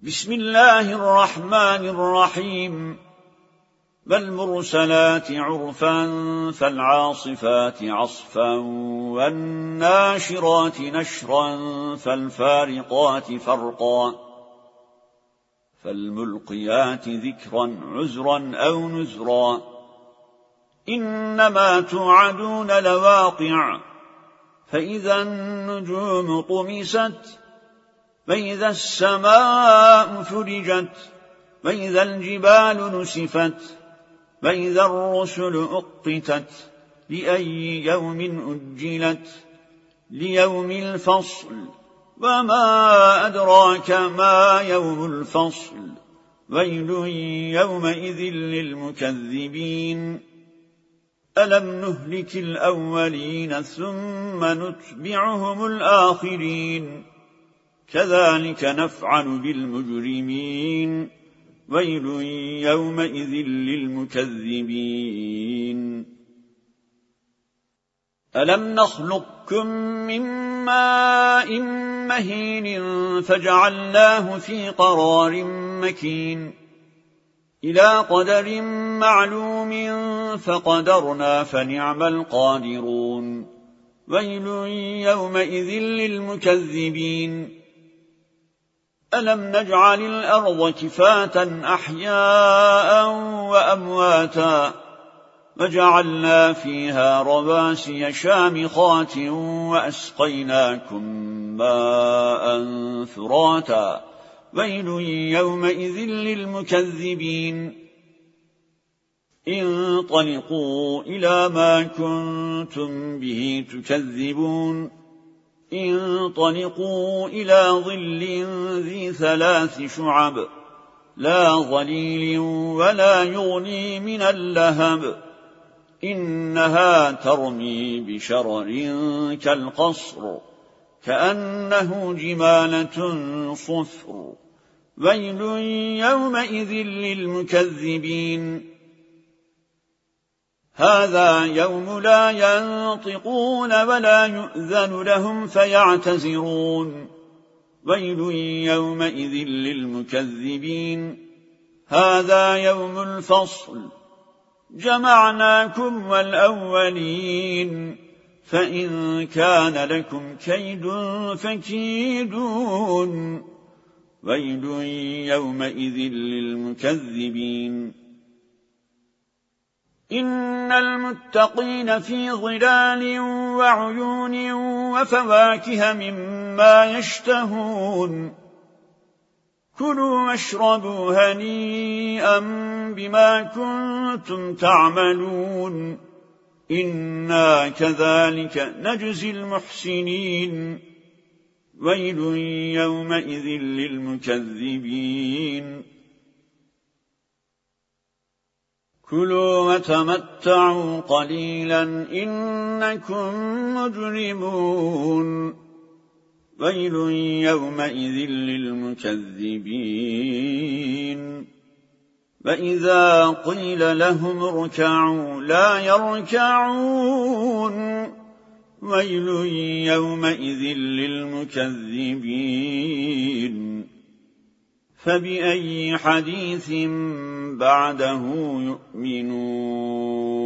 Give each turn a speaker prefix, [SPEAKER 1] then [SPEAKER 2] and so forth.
[SPEAKER 1] بسم الله الرحمن الرحيم والمرسلات عرفا فالعاصفات عصفا والناشرات نشرا فالفارقات فرقا فالملقيات ذكرا عذرا أو نذرا إنما توعدون لواقع فإذا النجوم طمست وإذا السماء فرجت وإذا الجبال نسفت وإذا الرسل أقتت لأي يوم أجلت ليوم الفصل وما أدراك ما يوم الفصل ويل يومئذ للمكذبين ألم نهلك الأولين ثم نتبعهم الآخرين كذلك نفعل بالمجرمين ويل يومئذ للمكذبين ألم نخلقكم من ماء مهين فجعلناه في قرار مكين إلى قدر معلوم فقدرنا فنعم القادرون ويل يومئذ للمكذبين ألم نجعل الأرض كفاة أحياء وأمواتا وجعلنا فيها رواسي شامخات وأسقيناكم ماء فراتا ويل يومئذ للمكذبين انطلقوا إلى ما كنتم به تكذبون انطلقوا إلى ظل ذي 3 شعب لا ظليل ولا يغني من اللهب إنها ترمي بشرر كالقصر كأنه جمالة صفر ويل يومئذ للمكذبين هذا يوم لا ينطقون ولا يؤذن لهم فيعتذرون ويل يومئذ للمكذبين هذا يوم الفصل جمعناكم والأولين فإن كان لكم كيد فكيدون ويل يومئذ للمكذبين إن المتقين في ظلال وعيون وفواكه مما يشتهون كلوا واشربوا هنيئا بما كنتم تعملون إنا كذلك نجزي المحسنين ويل يومئذ للمكذبين كلوا وتمتعوا قليلا إنكم مجرمون ويل يومئذ للمكذبين وإذا قيل لهم اركعوا لا يركعون ويل يومئذ للمكذبين فبأي حديث بعده يؤمنون